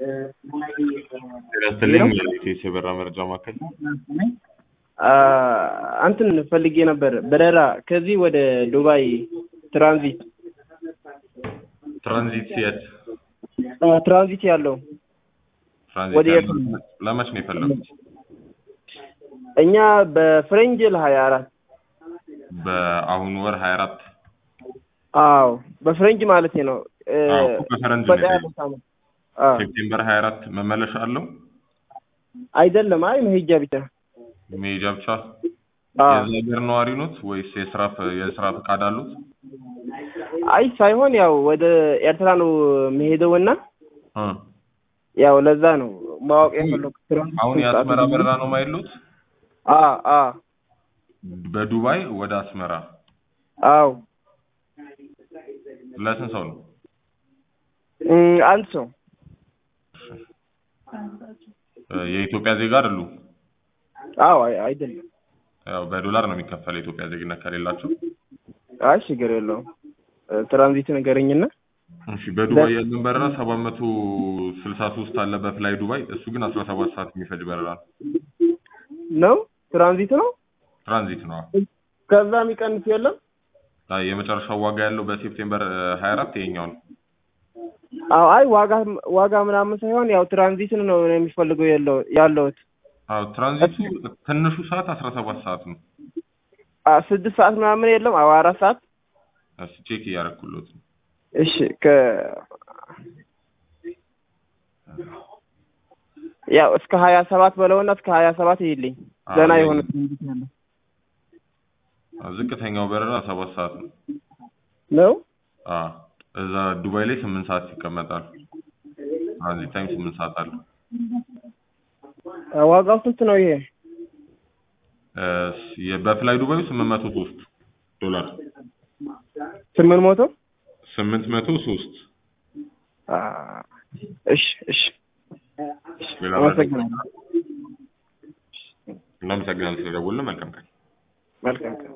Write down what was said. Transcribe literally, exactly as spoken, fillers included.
ስለዚህ የኢትዮጵያ በራ መረጃ ማከል አንተን ፈልጌ ነበር በረራ ከዚህ ወደ ዱባይ ትራንዚት ትራንዚት የት ትራንዚት ያለው ትራንዚት ለማች ነው የፈለጉት እኛ በፍሬንጅ ሀያ አራት በአሁን ወር ሀያ አራት አዎ በፍሬንጅ ማለት ነው አዎ በፈረንጅ ነው ሴፕቴምበር ሀያ አራት መመለሻ አለው አይደለም አይ መሄጃ ብቻ መሄጃ ብቻ የዘገር ነዋሪ ኖት ወይስ የስራ የስራ ፈቃድ አሉት አይ ሳይሆን ያው ወደ ኤርትራ ነው መሄደውና አ ያው ለዛ ነው ማወቅ የፈለኩት አሁን የአስመራ በረራ ነው ማይሉት አ አ በዱባይ ወደ አስመራ አው ለስንት ሰው ነው አንድ ሰው የኢትዮጵያ ዜጋ አይደሉ አዎ አይደለም ያው በዶላር ነው የሚከፈለው የኢትዮጵያ ዜግነት ከሌላቸው አይ ችግር የለውም ትራንዚት ነገርኝና እሺ በዱባይ ያለን በረራ ሰባት መቶ ስልሳ ሶስት አለ በፍላይ ዱባይ እሱ ግን አስራ ሰባት ሰዓት የሚፈጅ በረራ ነው ትራንዚት ነው ትራንዚት ነው ከዛ የሚቀንስ የለም አይ የመጨረሻው ዋጋ ያለው በሴፕቴምበር ሀያ አራት ይሄኛው ነው አዎ አይ ዋጋ ዋጋ ምናምን ሳይሆን ያው ትራንዚት ነው የሚፈልገው ያለው ያለውት አዎ ትራንዚቱ ትንሹ ሰዓት አስራ ሰባት ሰዓት ነው አ ስድስት ሰዓት ምናምን የለም አዎ አራት ሰዓት እሺ ቼክ ያረኩሎት እሺ ከ ያው እስከ ሀያ ሰባት በለውና እስከ ሀያ ሰባት ይልኝ ገና የሆነ ትንቢት ያለው ዝቅተኛው በረራ ሰባት ሰዓት ነው ነው አ እዛ ዱባይ ላይ ስምንት ሰዓት ይቀመጣል አንዚ ታይም ስምንት ሰዓት አለ ዋጋው ስንት ነው ይሄ እ በፍላይ ዱባይ ስምንት መቶ ሶስት ዶላር ስምንት መቶ ስምንት መቶ ሶስት አ እሺ እሺ እናመሰግናለን ስለደወልን መልካም ቀን መልካም